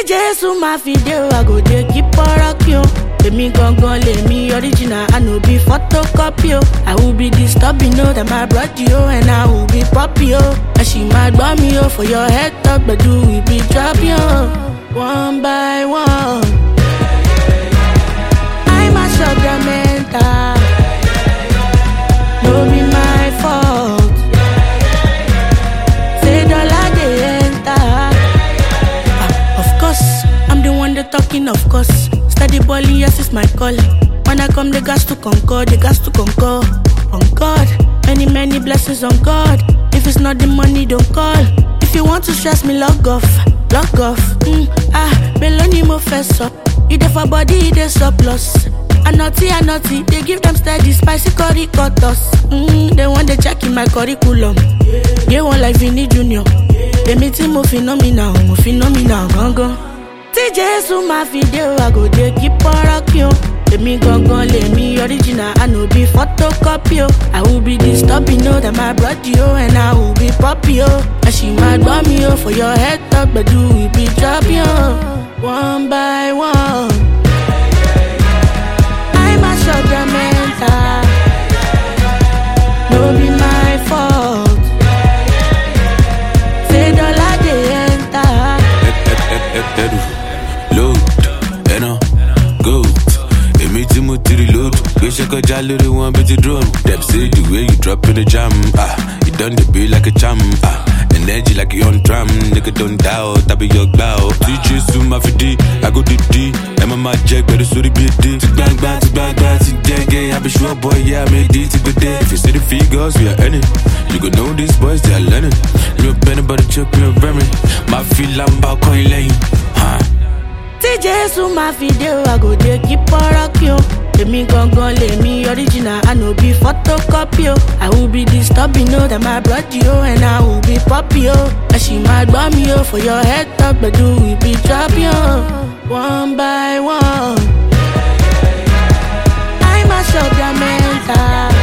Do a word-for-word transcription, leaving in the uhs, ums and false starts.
Jesus my video, I go dey keep on rock you. Emi gangan lemi original, I no be photocopy yo. I will be disturbing you, that my brother yo, and I will be poppy yo. And she might bomb me yo, for your head talk, but do we be drop yo. One by one, I mash up the mental. No be my fault. Say dollar they enter. Ah, of course, I'm the one that talking, of course. Steady balling, yes, it's my call. When I come, the gas to conquer, the gas to conquer. On God, many, many blessings on God. If it's not the money, don't call. If you want to stress me, log off, log off. Mm, ah, Melanie mo fess up. You there for body, you there surplus. And naughty, and naughty, they give them steady, spicy curry cutters. Mm, they want to check in my curriculum. They want like Vinny Junior They meeting mo phenomenal, mo phenomenal, gong gong. T J so my video, I go dey keep on rock you. Emi gangan lemi original, I no be photocopy yo. I will be disturbing you, that my brother yo, and I will be poppy yo. And she might bomb me yo, for your head talk, but do we be drop yo. One by one, I mash up the mental. No be my fault. Say dollar they enter. Load, ena, go. Emi ti mo tiri load. Go check a jolly one bit of drone. Them say the way you drop in the jam, ah, you done the beat like a jam, ah. Energy like you on drum, nigga don't doubt, I be your glow. D J soon my fidi, I go D D. Emma my jack, but it's already be a D. To bang bang, to bang bang, to gang gang. I be sure boy, yeah, I make D to good day. If you see the figures, we are earning. You gon' know these boys, they are learning. You a better but a chip, you a very. My feel I'm about coin lane, huh? T J so my video, I go dey keep on rock you. Emi gangan lemi original, I no be photocopy yo. I will be disturbing you, that my brother yo, and I will be poppy yo. And she might bomb me yo, for your head talk, but do we be drop yo. One by one, I mash up the mental.